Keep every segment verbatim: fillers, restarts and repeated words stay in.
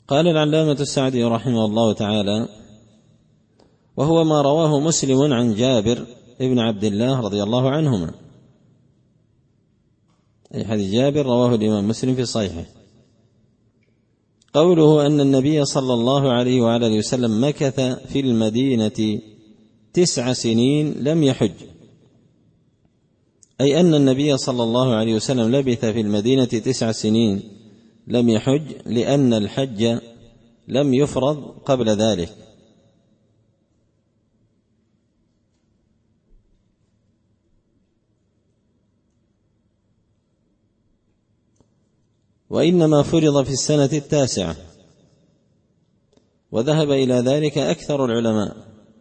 قال العلامة السعدي رحمه الله تعالى: وهو ما رواه مسلم عن جابر ابن عبد الله رضي الله عنهما، أي حديث جابر رواه الإمام مسلم في صحيحه، قوله أن النبي صلى الله عليه وعلى وسلم مكث في المدينة تسع سنين لم يحج، أي أن النبي صلى الله عليه وسلم لبث في المدينة تسع سنين لم يحج، لأن الحج لم يفرض قبل ذلك. وإنما فرض في السنة التاسعة، وذهب إلى ذلك أكثر العلماء،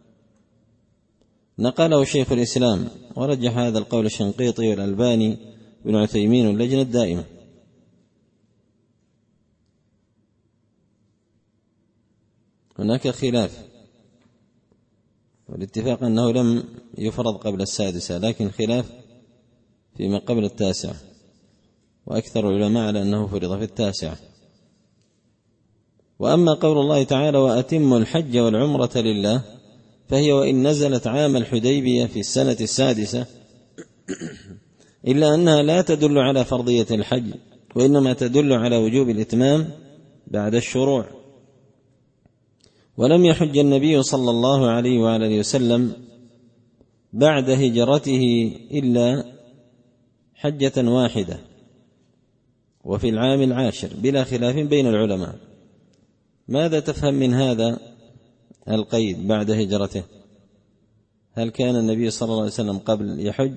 نقله شيخ الإسلام، ورجح هذا القول الشنقيطي والألباني بن عثيمين واللجنة الدائمة. هناك خلاف، والاتفاق أنه لم يفرض قبل السادسة، لكن خلاف فيما قبل التاسعة، وأكثر العلماء على أنه فرض في التاسعة. وأما قول الله تعالى: وأتموا الحج والعمرة لله، فهي وإن نزلت عام الحديبية في السنة السادسة، إلا أنها لا تدل على فرضية الحج، وإنما تدل على وجوب الإتمام بعد الشروع. ولم يحج النبي صلى الله عليه وآله وسلم بعد هجرته إلا حجة واحدة، وفي العام العاشر، بلا خلاف بين العلماء. ماذا تفهم من هذا القيد بعد هجرته؟ هل كان النبي صلى الله عليه وسلم قبل يحج؟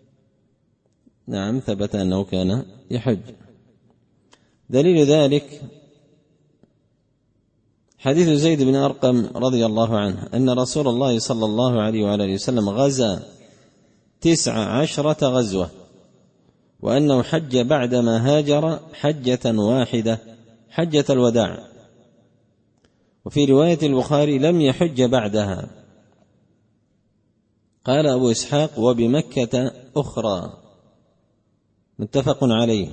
نعم، ثبت أنه كان يحج. دليل ذلك حديث زيد بن أرقم رضي الله عنه أن رسول الله صلى الله عليه وآله وسلم غزا تسع عشرة غزوة، وأنه حج بعدما هاجر حجة واحدة، حجة الوداع. وفي رواية البخاري: لم يحج بعدها. قال أبو إسحاق: وبمكة أخرى، متفق عليه.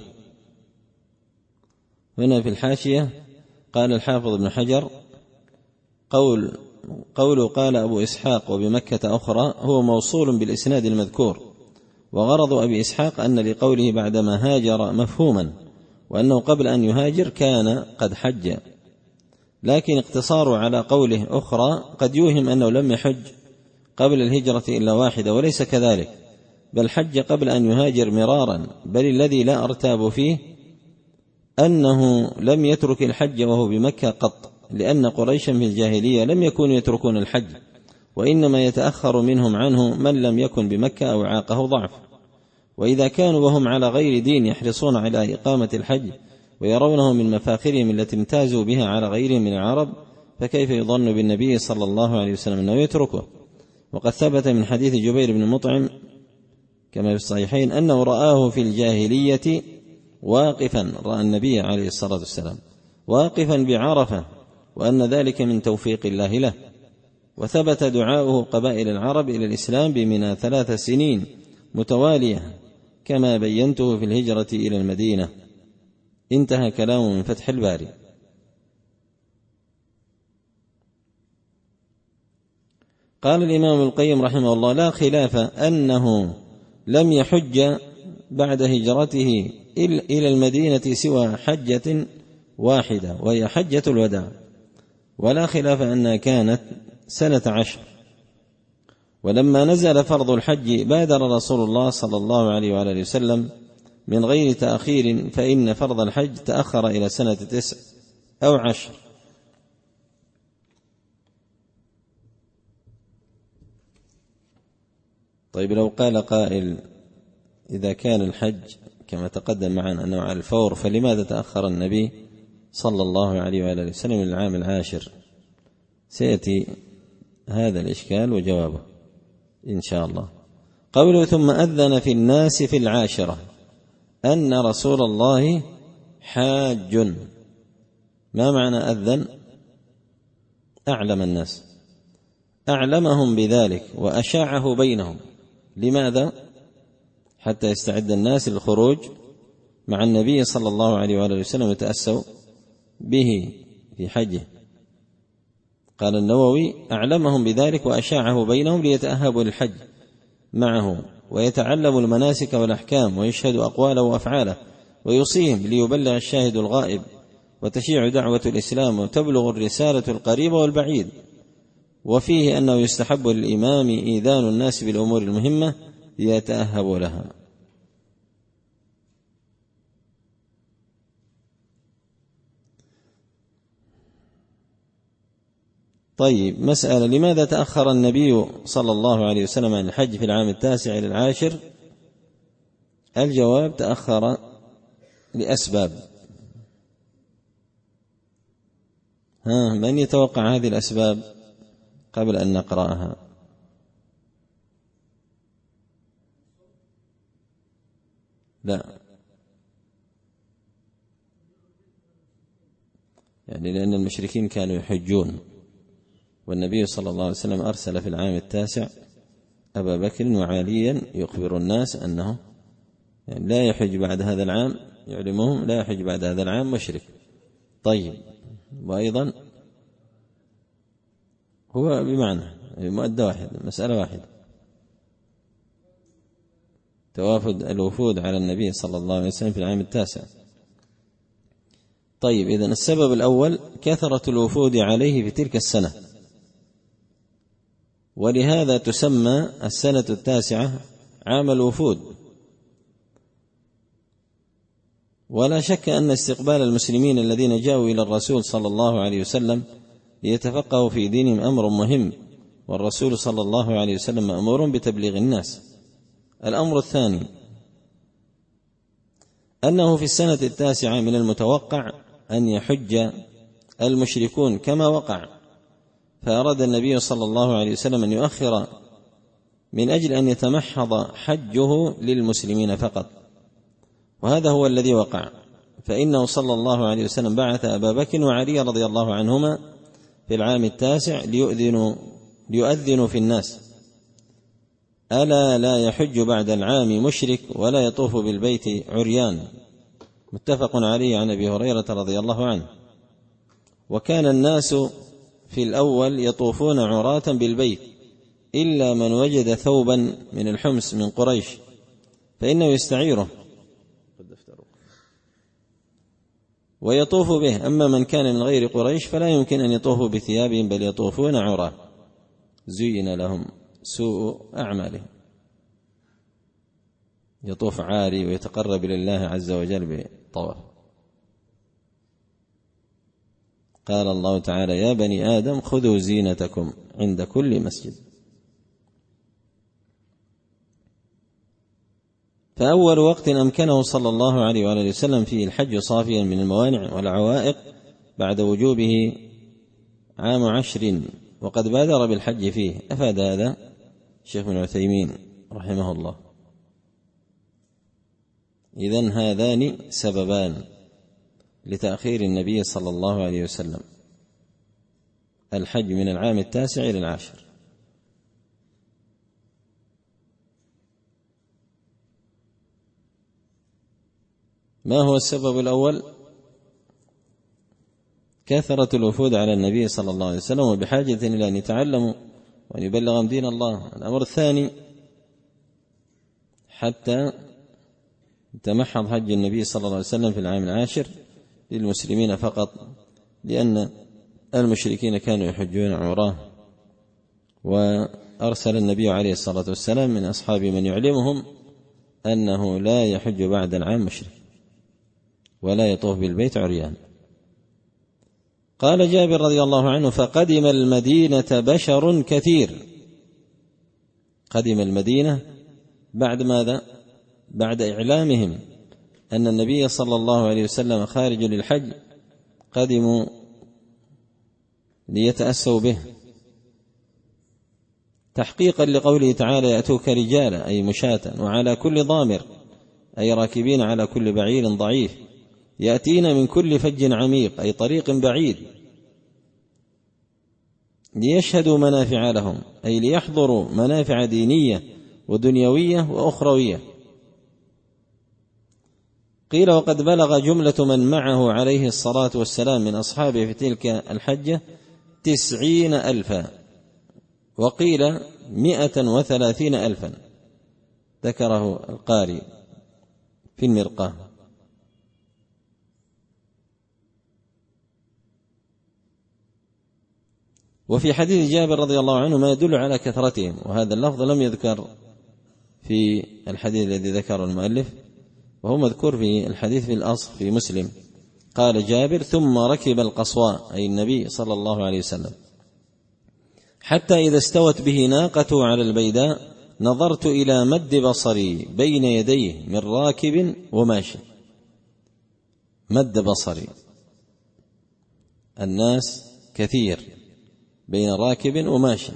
هنا في الحاشية قال الحافظ ابن حجر: قول قوله قال أبو إسحاق وبمكة أخرى هو موصول بالإسناد المذكور، وغرض أبي إسحاق أن لقوله بعدما هاجر مفهوما، وأنه قبل أن يهاجر كان قد حج، لكن اقتصاره على قوله أخرى قد يوهم أنه لم يحج قبل الهجرة إلا واحدة، وليس كذلك، بل حج قبل أن يهاجر مرارا. بل الذي لا أرتاب فيه أنه لم يترك الحج وهو بمكة قط، لأن قريشا في الجاهلية لم يكونوا يتركون الحج، وإنما يتأخر منهم عنه من لم يكن بمكة أو عاقه ضعف. وإذا كانوا وهم على غير دين يحرصون على إقامة الحج ويرونه من مفاخرهم التي امتازوا بها على غيرهم من العرب، فكيف يظن بالنبي صلى الله عليه وسلم أنه يتركه؟ وقد ثبت من حديث جبير بن مطعم كما في الصحيحين أنه رآه في الجاهلية واقفا، رأى النبي عليه الصلاة والسلام واقفا بعرفة، وأن ذلك من توفيق الله له. وثبت دعاؤه قبائل العرب إلى الإسلام بمنى ثلاث سنين متوالية، كما بينته في الهجرة إلى المدينة. انتهى كلامه من فتح الباري. قال الإمام القيم رحمه الله: لا خلاف أنه لم يحج بعد هجرته إلى المدينة سوى حجة واحدة، وهي حجة الوداع، ولا خلاف أنها كانت سنة عشر. ولما نزل فرض الحج بادر رسول الله صلى الله عليه وآله وسلم من غير تأخير، فإن فرض الحج تأخر إلى سنة تسع أو عشر. طيب، لو قال قائل: إذا كان الحج كما تقدم معنا أنه على الفور، فلماذا تأخر النبي صلى الله عليه وآله وسلم من العام العاشر؟ سيأتي هذا الإشكال وجوابه إن شاء الله. قوله: ثم أذن في الناس في العاشرة، أن رسول الله حاج. ما معنى أذن؟ أعلم الناس، أعلمهم بذلك وأشاعه بينهم. لماذا؟ حتى يستعد الناس للخروج مع النبي صلى الله عليه وآله وسلم ويتأسوا به في حجه. قال النووي: أعلمهم بذلك وأشاعه بينهم ليتأهبوا للحج معه ويتعلموا المناسك والأحكام ويشهدوا أقواله وأفعاله ويوصيهم ليبلغ الشاهد الغائب وتشيع دعوة الإسلام وتبلغ الرسالة القريب والبعيد. وفيه أنه يستحب للإمام إيذان الناس بالأمور المهمة ليتأهبوا لها. طيب، مسألة: لماذا تأخر النبي صلى الله عليه وسلم عن الحج في العام التاسع إلى العاشر؟ الجواب: تأخر لأسباب. ها، من يتوقع هذه الأسباب قبل أن نقرأها؟ لا، يعني لأن المشركين كانوا يحجون، والنبي صلى الله عليه وسلم أرسل في العام التاسع أبا بكر وعليا يخبر الناس أنه يعني لا يحج بعد هذا العام، يعلمهم لا يحج بعد هذا العام مشرك. طيب، وأيضا هو بمعنى مؤدة واحد، مسألة واحدة، توافد الوفود على النبي صلى الله عليه وسلم في العام التاسع. طيب، إذن السبب الأول كثرة الوفود عليه في تلك السنة، ولهذا تسمى السنة التاسعة عام الوفود. ولا شك أن استقبال المسلمين الذين جاءوا إلى الرسول صلى الله عليه وسلم ليتفقهوا في دينهم أمر مهم، والرسول صلى الله عليه وسلم مأمور بتبليغ الناس. الأمر الثاني أنه في السنة التاسعة من المتوقع أن يحج المشركون كما وقع، فأراد النبي صلى الله عليه وسلم أن يؤخر من أجل أن يتمحض حجه للمسلمين فقط، وهذا هو الذي وقع. فإنه صلى الله عليه وسلم بعث أبا بكر وعلي رضي الله عنهما في العام التاسع ليؤذنوا, ليؤذنوا في الناس: ألا لا يحج بعد العام مشرك ولا يطوف بالبيت عريان. متفق عليه عن أبي هريرة رضي الله عنه. وكان الناس في الأول يطوفون عراة بالبيت إلا من وجد ثوبا من الحمص من قريش فإنه يستعيره ويطوف به، أما من كان من غير قريش فلا يمكن أن يطوفوا بثيابهم بل يطوفون عراة، زين لهم سوء أعمالهم، يطوف عاري ويتقرب إلى الله عز وجل بالطواف. قال الله تعالى: يا بني آدم خذوا زينتكم عند كل مسجد. فأول وقت أمكنه صلى الله عليه وآله وسلم فيه الحج صافيا من الموانع والعوائق بعد وجوبه عام عشر، وقد بادر بالحج فيه. أفاد هذا الشيخ ابن عثيمين رحمه الله. إذن هذان سببان لتأخير النبي صلى الله عليه وسلم الحج من العام التاسع إلى العاشر. ما هو السبب الأول؟ كثرة الوفود على النبي صلى الله عليه وسلم وبحاجة إلى أن يتعلموا وأن يبلغهم دين الله. الأمر الثاني حتى تمحض حج النبي صلى الله عليه وسلم في العام العاشر للمسلمين فقط، لأن المشركين كانوا يحجون عمراه، وأرسل النبي عليه الصلاة والسلام من أصحابه من يعلمهم أنه لا يحج بعد العام مشرك ولا يطوف بالبيت عريان. قال جابر رضي الله عنه: فقدم المدينة بشر كثير. قدم المدينة بعد ماذا؟ بعد إعلامهم أن النبي صلى الله عليه وسلم خارج للحج، قدموا ليتأسوا به تحقيقا لقوله تعالى: يأتوك رجالا أي مشاة، وعلى كل ضامر أي راكبين على كل بعير ضعيف، يأتين من كل فج عميق أي طريق بعيد، ليشهدوا منافع لهم أي ليحضروا منافع دينية ودنيوية وأخروية. قيل وقد بلغ جملة من معه عليه الصلاة والسلام من أصحابه في تلك الحجة تسعين ألفا، وقيل مئة وثلاثين ألفا، ذكره القاري في المرقاة. وفي حديث جابر رضي الله عنه ما يدل على كثرتهم، وهذا اللفظ لم يذكر في الحديث الذي ذكره المؤلف، وهو مذكور في الحديث في الأصل في مسلم. قال جابر: ثم ركب القصواء، أي النبي صلى الله عليه وسلم، حتى إذا استوت به ناقته على البيداء نظرت إلى مد بصري بين يديه من راكب وماشي. مد بصري، الناس كثير بين راكب وماشي،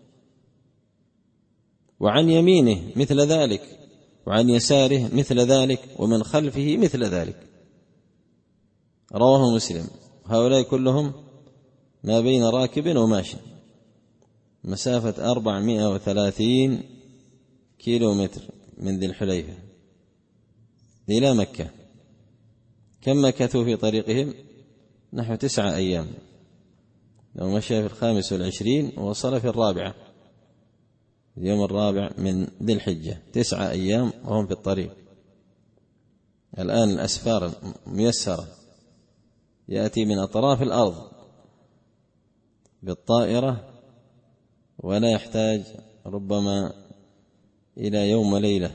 وعن يمينه مثل ذلك، وعن يساره مثل ذلك، ومن خلفه مثل ذلك. رواه مسلم. هؤلاء كلهم ما بين راكب وماشي، مسافة أربعمائة وثلاثين كيلو متر من ذي الحليفة إلى مكة. كم مكثوا في طريقهم؟ نحو تسعة أيام. لو مشى في الخامس والعشرين ووصل في الرابعة، اليوم الرابع من ذي الحجة، تسعة أيام وهم في الطريق. الآن الأسفار ميسرة، يأتي من أطراف الأرض بالطائرة ولا يحتاج ربما إلى يوم وليلة.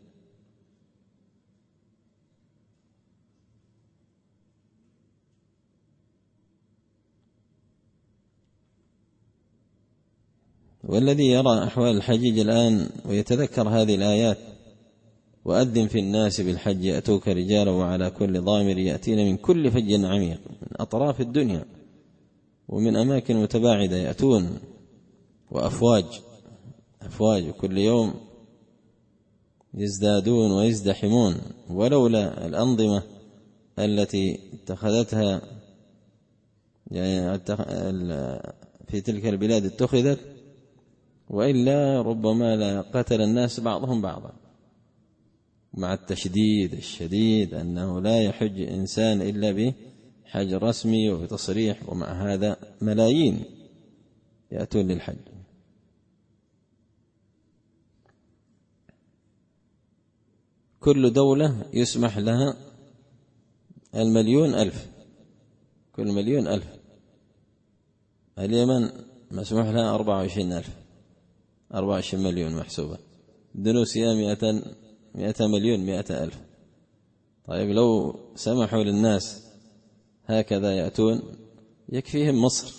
والذي يرى أحوال الحجيج الآن ويتذكر هذه الآيات: وأذن في الناس بالحج يأتوك رجالا وعلى كل ضامر يأتين من كل فج عميق، من أطراف الدنيا ومن أماكن متباعدة يأتون، وأفواج أفواج، وكل يوم يزدادون ويزدحمون. ولولا الأنظمة التي اتخذتها يعني في تلك البلاد اتخذت، وإلا ربما لا قتل الناس بعضهم بعضا، مع التشديد الشديد أنه لا يحج إنسان إلا بحج رسمي وبتصريح، ومع هذا ملايين يأتون للحج. كل دولة يسمح لها المليون ألف، كل مليون ألف. اليمن مسموح لها أربعة وعشرين ألف، أربعة وعشرين مليون محسوبة. اندونيسيا مئة مئة مليون، مئة ألف. طيب لو سمحوا للناس هكذا يأتون يكفيهم مصر،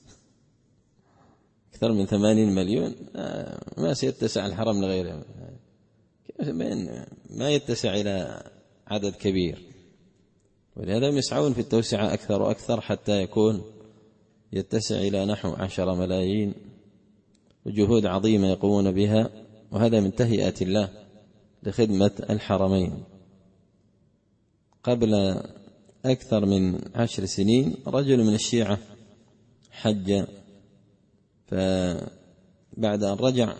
أكثر من ثمانين مليون، ما سيتسع الحرم لغيره، ما يتسع إلى عدد كبير. ولهذا يسعون في التوسعة أكثر وأكثر حتى يكون يتسع إلى نحو عشر ملايين، وجهود عظيمة يقومون بها، وهذا من تهيئة الله لخدمة الحرمين. قبل أكثر من عشر سنين رجل من الشيعة حج، فبعد أن رجع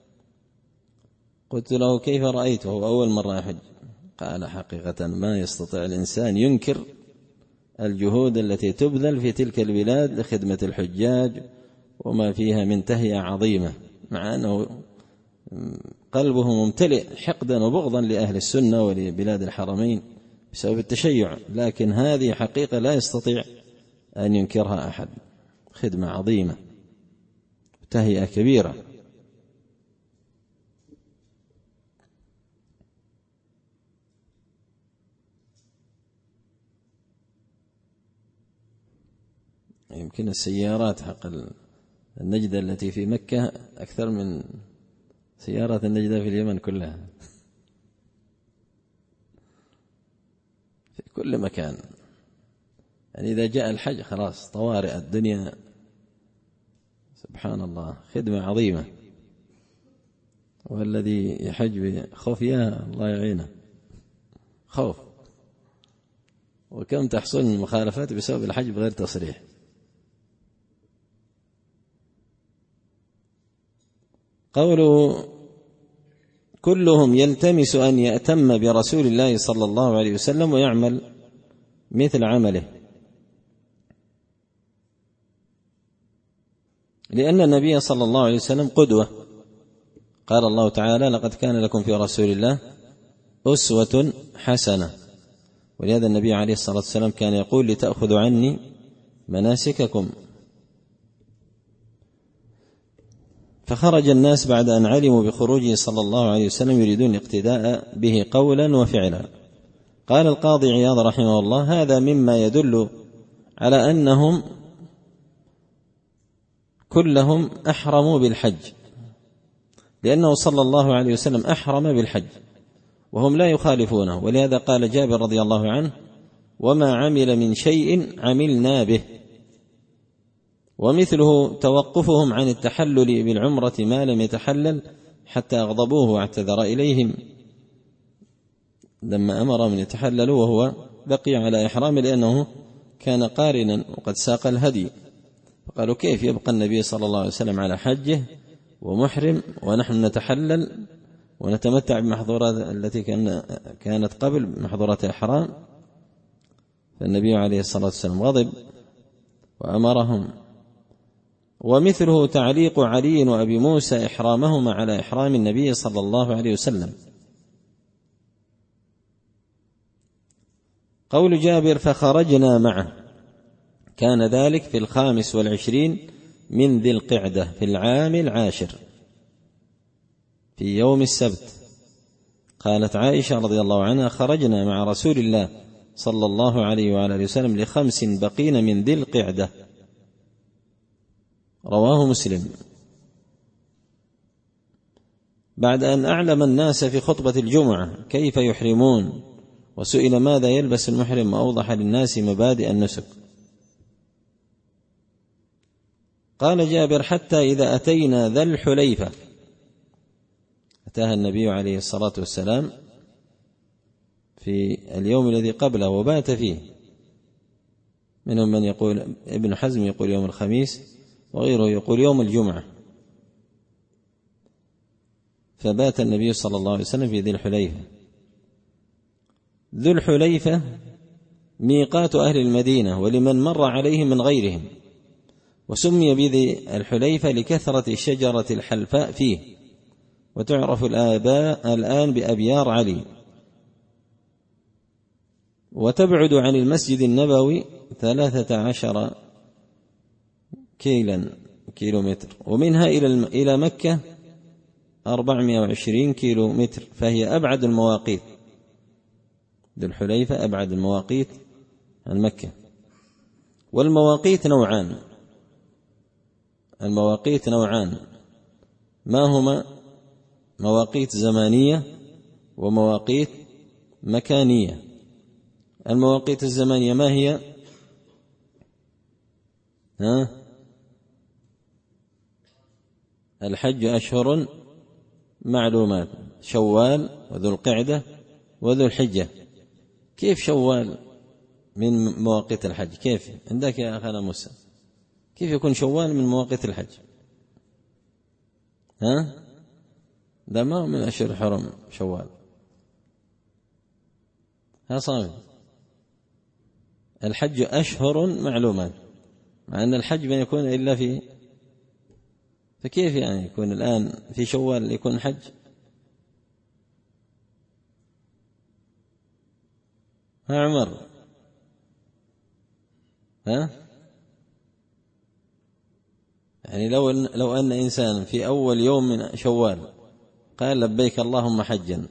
قلت له: كيف رأيته؟ هو أول مرة يحج. قال: حقيقة ما يستطيع الإنسان ينكر الجهود التي تبذل في تلك البلاد لخدمة الحجاج وما فيها من تهيئة عظيمة، مع أنه قلبه ممتلئ حقدا وبغضا لأهل السنة ولبلاد الحرمين بسبب التشيع، لكن هذه حقيقة لا يستطيع أن ينكرها أحد. خدمة عظيمة، تهيئة كبيرة. يمكن السيارات حق النجدة التي في مكة أكثر من سيارات النجدة في اليمن كلها، في كل مكان. يعني إذا جاء الحج خلاص طوارئ الدنيا. سبحان الله، خدمة عظيمة. والذي يحج بخفية الله يعينه، خوف. وكم تحصل من مخالفات بسبب الحج بغير تصريح. قوله كلهم يلتمس أن يأتم برسول الله صلى الله عليه وسلم ويعمل مثل عمله، لأن النبي صلى الله عليه وسلم قدوة. قال الله تعالى: لقد كان لكم في رسول الله أسوة حسنة. ولهذا النبي عليه الصلاة والسلام كان يقول: لتأخذوا عني مناسككم. فخرج الناس بعد أن علموا بخروجه صلى الله عليه وسلم يريدون الاقتداء به قولا وفعلا. قال القاضي عياض رحمه الله: هذا مما يدل على أنهم كلهم أحرموا بالحج، لأنه صلى الله عليه وسلم أحرم بالحج وهم لا يخالفونه. ولهذا قال جابر رضي الله عنه: وما عمل من شيء عملنا به. ومثله توقفهم عن التحلل بالعمرة ما لم يتحلل حتى أغضبوه واعتذر إليهم لما أمرهم أن يتحللوا وهو بقي على إحرام، لأنه كان قارنا وقد ساق الهدي. فقالوا: كيف يبقى النبي صلى الله عليه وسلم على حجه ومحرم ونحن نتحلل ونتمتع بمحظورات التي كانت قبل محظورات إحرام؟ فالنبي عليه الصلاة والسلام غضب وأمرهم. ومثله تعليق علي وأبي موسى إحرامهما على إحرام النبي صلى الله عليه وسلم. قول جابر: فخرجنا معه، كان ذلك في الخامس والعشرين من ذي القعدة في العام العاشر في يوم السبت. قالت عائشة رضي الله عنها: خرجنا مع رسول الله صلى الله عليه وعلى وسلم لخمس بقين من ذي القعدة. رواه مسلم. بعد أن أعلم الناس في خطبة الجمعة كيف يحرمون، وسئل ماذا يلبس المحرم، وأوضح للناس مبادئ النسك. قال جابر: حتى إذا أتينا ذا الحليفة، أتاها النبي عليه الصلاة والسلام في اليوم الذي قبله وبات فيه. منهم من يقول، ابن حزم يقول يوم الخميس، وغيره يقول يوم الجمعة. فبات النبي صلى الله عليه وسلم في ذي الحليفة. ذو الحليفة ميقات أهل المدينة ولمن مر عليهم من غيرهم، وسمي بذي الحليفة لكثرة الشجرة الحلفاء فيه، وتعرف الآباء الآن بأبيار علي. وتبعد عن المسجد النبوي ثلاثة عشر كيلا كيلو متر، ومنها إلى مكة أربعمائة وعشرين كيلو متر، فهي أبعد المواقيت. ذو الحليفة أبعد المواقيت عن مكة. والمواقيت نوعان، المواقيت نوعان، ما هما؟ مواقيت زمانية ومواقيت مكانية. المواقيت الزمانية ما هي؟ ها؟ الحج أشهر معلومات، شوال وذو القعدة وذو الحجة. كيف شوال من مواقيت الحج؟ كيف عندك يا أخانا موسى؟ كيف يكون شوال من مواقيت الحج؟ ها؟ ده ما من أشهر الحرم شوال. ها صامي، الحج أشهر معلومات، مع أن الحج ما يكون إلا في، فكيف يعني يكون الآن في شوال يكون حج؟ ها عمر؟ ها؟ يعني لو أن لو أن إنسان في أول يوم من شوال قال لبيك اللهم حجا،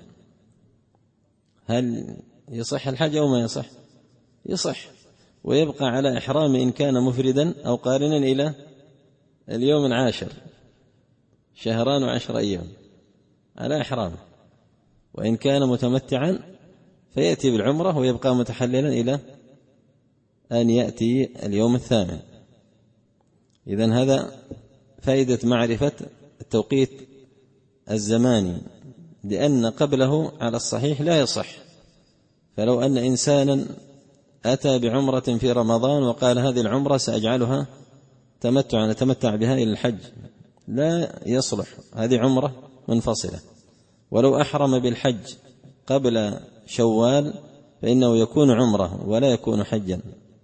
هل يصح الحج أو ما يصح؟ يصح، ويبقى على إحرام إن كان مفردا أو قارنا إلى اليوم العاشر، شهران وعشر أيام على إحرامه. وإن كان متمتعا فيأتي بالعمرة ويبقى متحللا إلى أن يأتي اليوم الثامن. إذن هذا فائدة معرفة التوقيت الزماني، لأن قبله على الصحيح لا يصح. فلو أن إنسانا أتى بعمرة في رمضان وقال هذه العمرة سأجعلها تمتعا نتمتع بها إلى الحج، لا يصلح، هذه عمرة منفصلة. ولو أحرم بالحج قبل شوال فإنه يكون عمره ولا يكون حجا.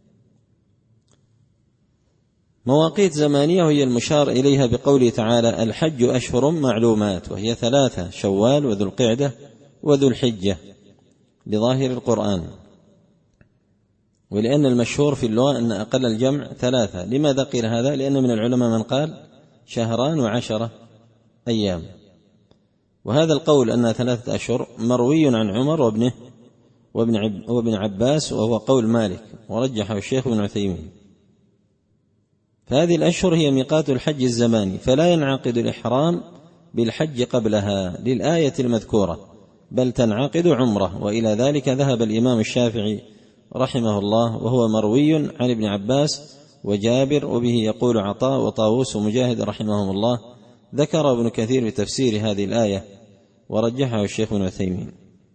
مواقيت زمانية وهي المشار إليها بقوله تعالى: الحج أشهر معلومات، وهي ثلاثة: شوال وذو القعدة وذو الحجة، لظاهر القرآن، ولأن المشهور في اللغة أن أقل الجمع ثلاثة. لماذا قيل هذا؟ لأن من العلماء من قال شهران وعشرة أيام، وهذا القول أنها ثلاثة أشهر مروي عن عمر وابنه وابن عباس، وهو قول مالك ورجحه الشيخ ابن عثيمين. فهذه الأشهر هي ميقات الحج الزماني، فلا ينعقد الإحرام بالحج قبلها للآية المذكورة، بل تنعقد عمره، وإلى ذلك ذهب الإمام الشافعي رحمه الله، وهو مروي عن ابن عباس وجابر، وبه يقول عطاء وطاووس ومجاهد رحمهم الله. ذكر ابن كثير بتفسير هذه الآية ورجحه الشيخ ابن عثيمين.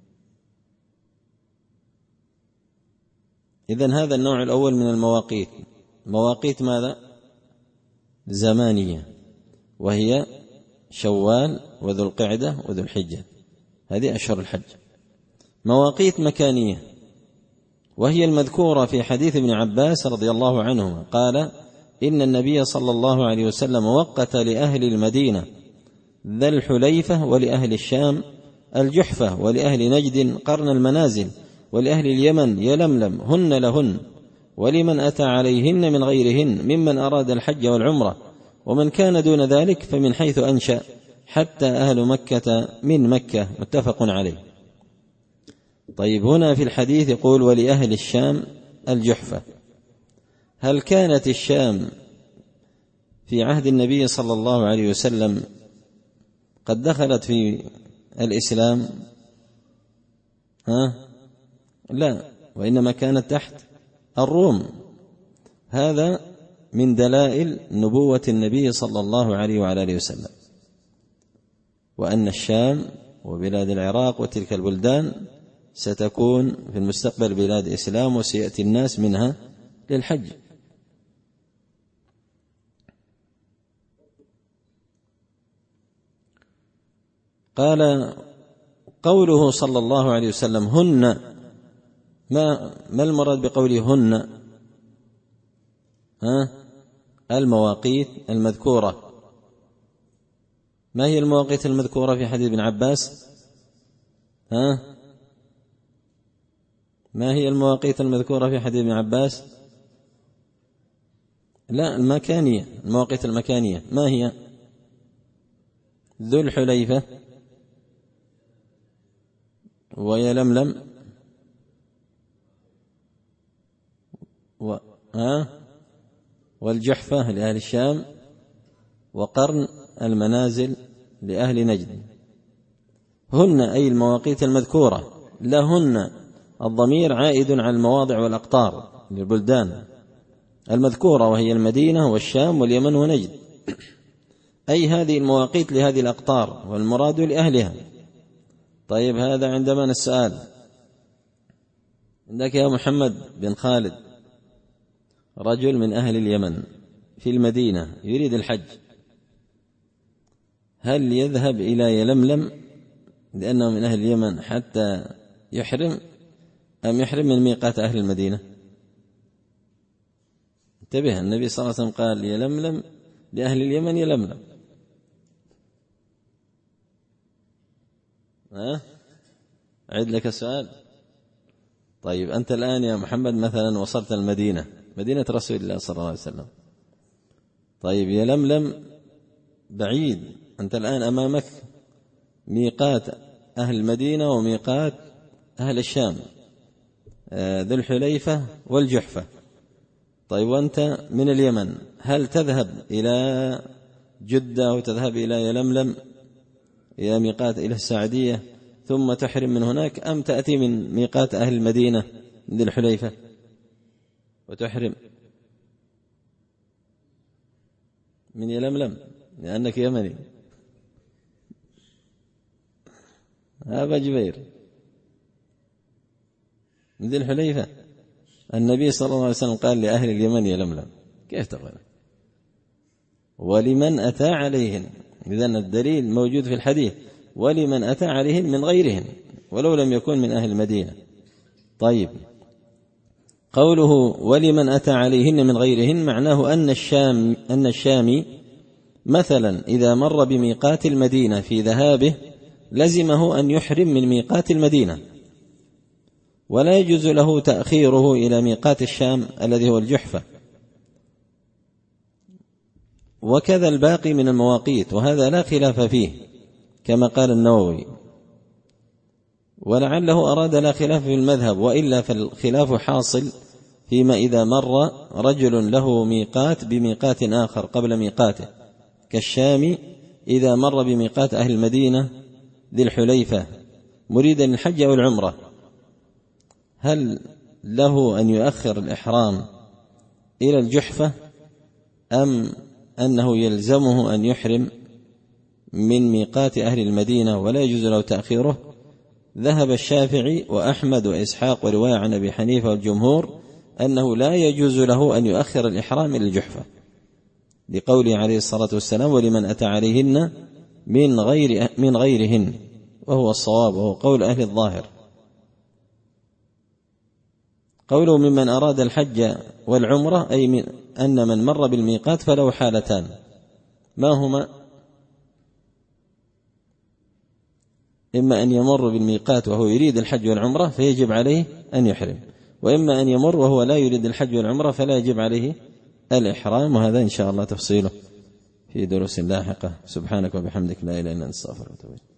إذن هذا النوع الأول من المواقيت، مواقيت ماذا؟ زمانية، وهي شوال وذو القعدة وذو الحجة، هذه أشهر الحج. مواقيت مكانية، وهي المذكورة في حديث ابن عباس رضي الله عنهما قال: إن النبي صلى الله عليه وسلم وقت لأهل المدينة ذا الحليفة، ولأهل الشام الجحفة، ولأهل نجد قرن المنازل، ولأهل اليمن يلملم، هن لهن، ولمن أتى عليهن من غيرهن ممن أراد الحج والعمرة، ومن كان دون ذلك فمن حيث أنشأ، حتى أهل مكة من مكة. متفق عليه. طيب، هنا في الحديث يقول: ولأهل الشام الجحفة. هل كانت الشام في عهد النبي صلى الله عليه وسلم قد دخلت في الإسلام؟ ها؟ لا، وإنما كانت تحت الروم. هذا من دلائل نبوة النبي صلى الله عليه وعلى آله وسلم، وأن الشام وبلاد العراق وتلك البلدان ستكون في المستقبل بلاد إسلام، وسيأتي الناس منها للحج. قال: قوله صلى الله عليه وسلم هن، ما ما المراد بقوله هن؟ ها؟ المواقيت المذكورة. ما هي المواقيت المذكورة في حديث ابن عباس؟ ها؟ ما هي المواقيت المذكورة في حديث ابن عباس؟ لا، المكانية، المواقيت المكانية. ما هي؟ ذو الحليفة ويلملم و... ها؟ والجحفة لأهل الشام، وقرن المنازل لأهل نجد. هن أي المواقيت المذكورة، لهن الضمير عائد على المواضع والأقطار للبلدان المذكورة، وهي المدينة والشام واليمن ونجد، أي هذه المواقيت لهذه الأقطار، والمراد لأهلها. طيب، هذا عندما نسأل عندك يا محمد بن خالد رجل من أهل اليمن في المدينة يريد الحج، هل يذهب إلى يلملم لأنه من أهل اليمن حتى يحرم، أم يحرم من ميقات أهل المدينة؟ انتبه، النبي صلى الله عليه وسلم قال: يلملم لأهل اليمن يلملم. ها؟ أعيد لك السؤال. طيب، أنت الآن يا محمد مثلا وصلت المدينة، مدينة رسول الله صلى الله عليه وسلم. طيب، يلملم بعيد، أنت الآن أمامك ميقات أهل المدينة وميقات أهل الشام، ذو الحليفة والجحفة. طيب، وأنت من اليمن، هل تذهب إلى جدة وتذهب إلى يلملم إلى ميقات إلى السعدية ثم تحرم من هناك، أم تأتي من ميقات أهل المدينة ذو الحليفة وتحرم من يلملم لأنك يمني؟ أبا جبير، من ذي الحليفة النبي صلى الله عليه وسلم قال لأهل اليمن يلملم، كيف تقول؟ ولمن أتى عليهن. إذن الدليل موجود في الحديث، ولمن أتى عليهن من غيرهن ولو لم يكن من أهل المدينة. طيب، قوله ولمن أتى عليهن من غيرهن معناه أن الشام أن الشامي مثلا إذا مر بميقات المدينة في ذهابه لزمه أن يحرم من ميقات المدينة، ولا يجوز له تأخيره إلى ميقات الشام الذي هو الجحفة، وكذا الباقي من المواقيت، وهذا لا خلاف فيه كما قال النووي، ولعله أراد لا خلاف في المذهب، وإلا فالخلاف حاصل فيما إذا مر رجل له ميقات بميقات آخر قبل ميقاته، كالشام إذا مر بميقات أهل المدينة ذي الحليفة مريدا الحج أو العمرة، هل له أن يؤخر الإحرام إلى الجحفة أم أنه يلزمه أن يحرم من ميقات أهل المدينة ولا يجوز له تأخيره؟ ذهب الشافعي وأحمد وإسحاق ورواية عن أبي حنيفة والجمهور أنه لا يجوز له أن يؤخر الإحرام إلى الجحفة، لقوله عليه الصلاة والسلام ولمن أتى عليهن من غير من غيرهن، وهو الصواب وهو قول أهل الظاهر. قوله ممن أراد الحج والعمرة أي من أن من مر بالميقات فله حالتان، ما هما؟ إما أن يمر بالميقات وهو يريد الحج والعمرة فيجب عليه أن يحرم، وإما أن يمر وهو لا يريد الحج والعمرة فلا يجب عليه الإحرام، وهذا إن شاء الله تفصيله في دروس لاحقة. سبحانك وبحمدك لا إله إلا أنت أستغفرك وأتوب إليك.